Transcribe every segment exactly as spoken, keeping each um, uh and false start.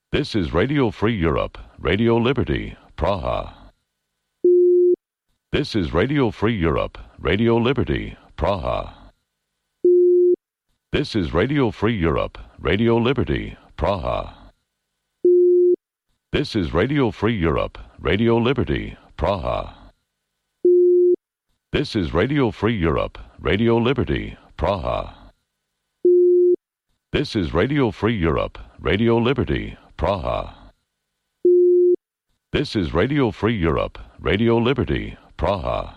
This is Radio Free Europe, Radio Liberty, Praha. This is Radio Free Europe, Radio Liberty, Praha. This is Radio Free Europe, Radio Liberty, Praha. This is Radio Free Europe, Radio Liberty, Praha. This is Radio Free Europe, Radio Liberty, Praha. This is Radio Free Europe, Radio Liberty, Praha. This is Radio Free Europe, Radio Liberty, Praha.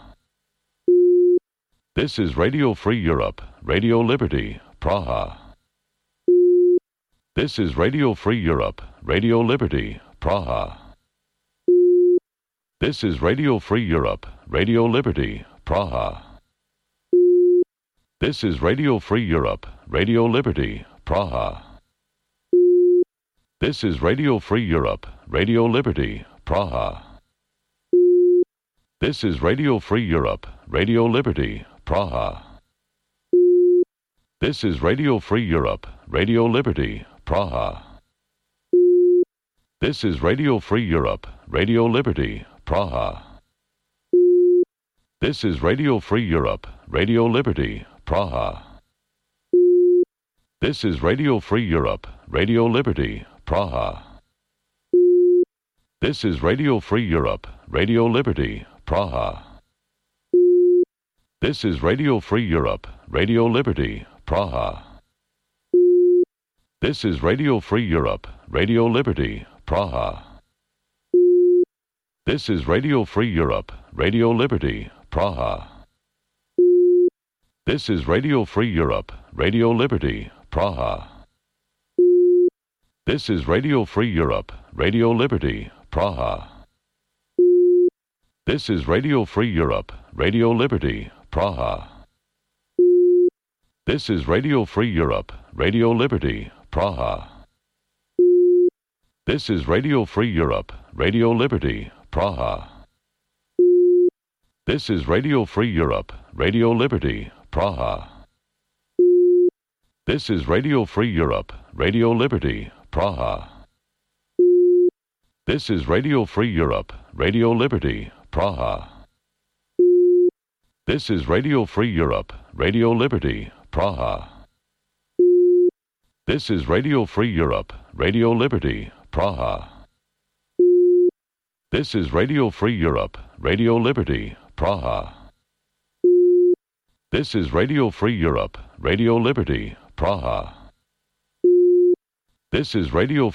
This is Radio Free Europe, Radio Liberty, Praha. This is Radio Free Europe, Radio Liberty, Praha. This is Radio Free Europe, Radio Liberty, Praha. This is Radio Free Europe, Radio Liberty, Praha. This is Radio Free Europe, Radio Liberty, Praha. This is Radio Free Europe, Radio Liberty, Praha. This is Radio Free Europe, Radio Liberty, Praha. This is Radio Free Europe, Radio Liberty, Praha. This is Radio Free Europe, Radio Liberty, Praha. This is Radio Free Europe, Radio Liberty, Praha. This is Radio Free Europe, Radio Liberty, Praha. This is Radio Free Europe, Radio Liberty, Praha. This is Radio Free Europe, Radio Liberty, Praha. This is Radio Free Europe, Radio Liberty, Praha. This is Radio Free Europe, Radio Liberty, Praha. This is Radio Free Europe, Radio Liberty, Praha. This is Radio Free Europe, Radio Liberty, Praha. This is Radio Free Europe, Radio Liberty, Praha. This is Radio Free Europe, Radio Liberty, Praha. This is Radio Free Europe, Radio Liberty, Praha. This is Radio Free Europe, Radio Liberty, Praha. This is Radio Free Europe, Radio Liberty, Praha. This is Radio Free Europe, Radio Liberty, Praha. This is Radio Free Europe, Radio Liberty, Praha. This is Radio Free Europe, Radio Liberty, Praha. This is Radio Free Europe, Radio Liberty, Praha. This is Radio